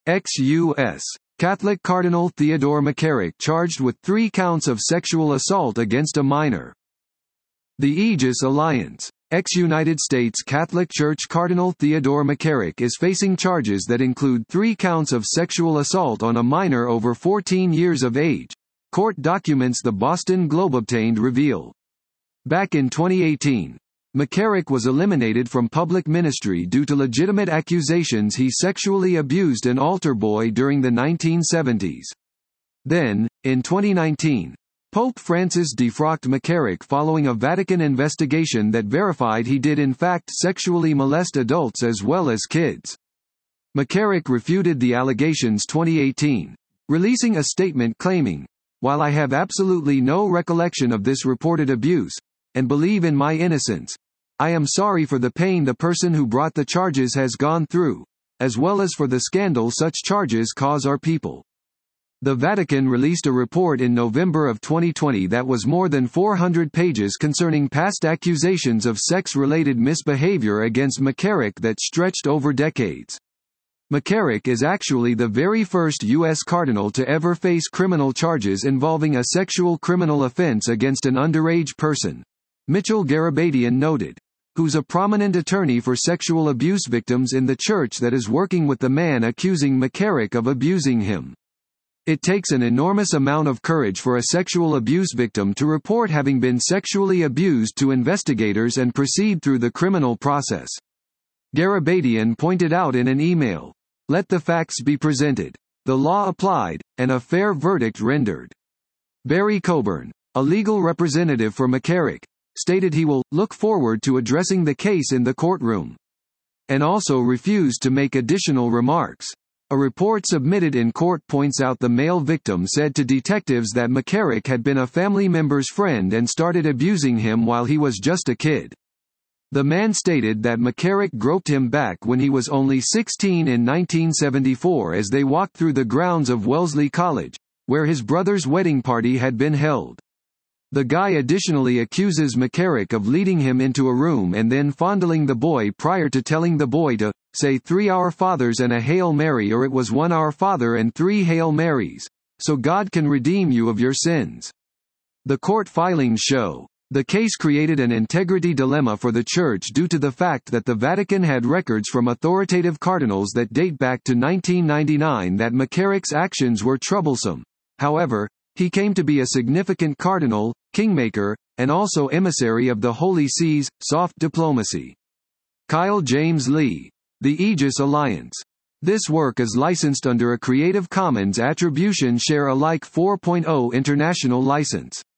ex-U.S. Catholic Cardinal Theodore McCarrick charged with 3 counts of sexual assault against a minor. The Aegis Alliance. Ex-United States Catholic Church Cardinal Theodore McCarrick is facing charges that include 3 counts of sexual assault on a minor over 14 years of age. Court documents the Boston Globe obtained reveal. Back in 2018, McCarrick was eliminated from public ministry due to legitimate accusations he sexually abused an altar boy during the 1970s. Then, in 2019, Pope Francis defrocked McCarrick following a Vatican investigation that verified he did in fact sexually molest adults as well as kids. McCarrick refuted the allegations 2018, releasing a statement claiming, "While I have absolutely no recollection of this reported abuse, and believe in my innocence, I am sorry for the pain the person who brought the charges has gone through, as well as for the scandal such charges cause our people." The Vatican released a report in November of 2020 that was more than 400 pages concerning past accusations of sex-related misbehavior against McCarrick that stretched over decades. McCarrick is actually the very first U.S. cardinal to ever face criminal charges involving a sexual criminal offense against an underage person, Mitchell Garabedian noted, who's a prominent attorney for sexual abuse victims in the church that is working with the man accusing McCarrick of abusing him. It takes an enormous amount of courage for a sexual abuse victim to report having been sexually abused to investigators and proceed through the criminal process. Garabedian pointed out in an email, "Let the facts be presented, the law applied, and a fair verdict rendered." Barry Coburn, a legal representative for McCarrick, stated he will look forward to addressing the case in the courtroom, and also refused to make additional remarks. A report submitted in court points out the male victim said to detectives that McCarrick had been a family member's friend and started abusing him while he was just a kid. The man stated that McCarrick groped him back when he was only 16 in 1974 as they walked through the grounds of Wellesley College, where his brother's wedding party had been held. The guy additionally accuses McCarrick of leading him into a room and then fondling the boy prior to telling the boy to say 3 Our Fathers and a Hail Mary, or it was 1 Our Father and 3 Hail Marys, so God can redeem you of your sins. The court filings show the case created an integrity dilemma for the Church due to the fact that the Vatican had records from authoritative cardinals that date back to 1999 that McCarrick's actions were troublesome. However, he came to be a significant cardinal, kingmaker, and also emissary of the Holy See's soft diplomacy. Kyle James Lee. The Aegis Alliance. This work is licensed under a Creative Commons Attribution Share Alike 4.0 international license.